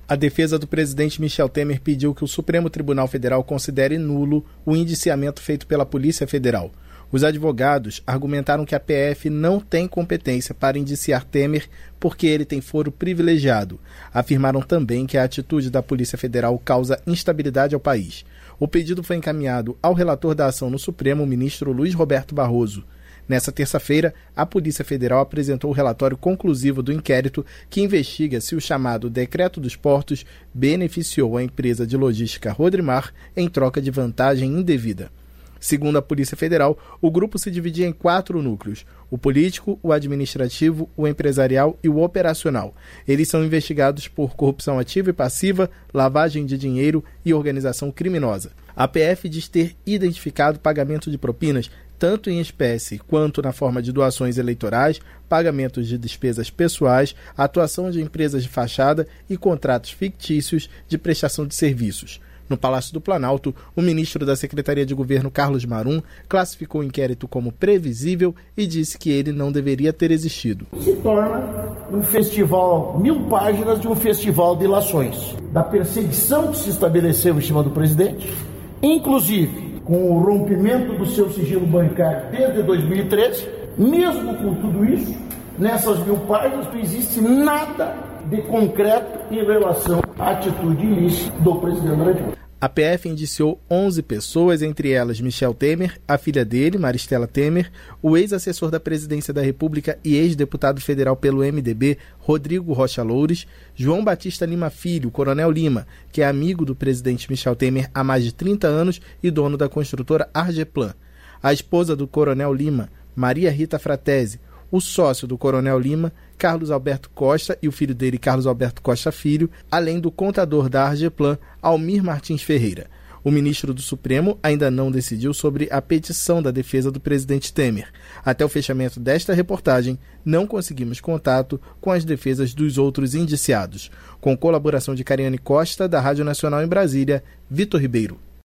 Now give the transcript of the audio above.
A defesa do presidente Michel Temer pediu que o Supremo Tribunal Federal considere nulo o indiciamento feito pela Polícia Federal. Os advogados argumentaram que a PF não tem competência para indiciar Temer porque ele tem foro privilegiado. Afirmaram também que a atitude da Polícia Federal causa instabilidade ao país. O pedido foi encaminhado ao relator da ação no Supremo, o ministro Luiz Roberto Barroso. Nessa terça-feira, a Polícia Federal apresentou o relatório conclusivo do inquérito que investiga se o chamado Decreto dos Portos beneficiou a empresa de logística Rodrimar em troca de vantagem indevida. Segundo a Polícia Federal, o grupo se dividia em 4 núcleos: o político, o administrativo, o empresarial e o operacional. Eles são investigados por corrupção ativa e passiva, lavagem de dinheiro e organização criminosa. A PF diz ter identificado pagamento de propinas tanto em espécie quanto na forma de doações eleitorais, pagamentos de despesas pessoais, atuação de empresas de fachada e contratos fictícios de prestação de serviços. No Palácio do Planalto, o ministro da Secretaria de Governo, Carlos Marum, classificou o inquérito como previsível e disse que ele não deveria ter existido. Se torna um festival, 1000 páginas de um festival de ilações, da perseguição que se estabeleceu em cima do presidente, inclusive com o rompimento do seu sigilo bancário desde 2013, mesmo com tudo isso, nessas 1000 páginas não existe nada de concreto em relação à atitude ilícita do presidente da República. A PF indiciou 11 pessoas, entre elas Michel Temer, a filha dele, Maristela Temer, o ex-assessor da Presidência da República e ex-deputado federal pelo MDB, Rodrigo Rocha Loures, João Batista Lima Filho, Coronel Lima, que é amigo do presidente Michel Temer há mais de 30 anos e dono da construtora Argeplan, a esposa do Coronel Lima, Maria Rita Fratesi, o sócio do Coronel Lima, Carlos Alberto Costa, e o filho dele, Carlos Alberto Costa Filho, além do contador da Argeplan, Almir Martins Ferreira. O ministro do Supremo ainda não decidiu sobre a petição da defesa do presidente Temer. Até o fechamento desta reportagem, não conseguimos contato com as defesas dos outros indiciados. Com colaboração de Cariane Costa, da Rádio Nacional em Brasília, Vitor Ribeiro.